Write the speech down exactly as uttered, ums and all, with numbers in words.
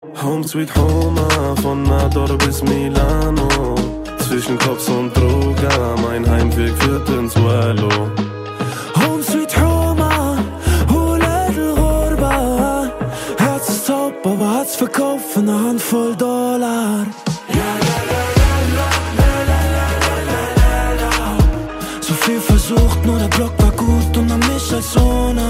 Home Sweet Home, von Nador bis Milano. Zwischen Cops und Droga, mein Heimweg führt ins Wallo. Home Sweet Home, Hulel Rorba. Herz ist taub, aber hat's verkauft für ne Handvoll Dollar. So viel versucht, nur der Block war gut und an mich als Owner.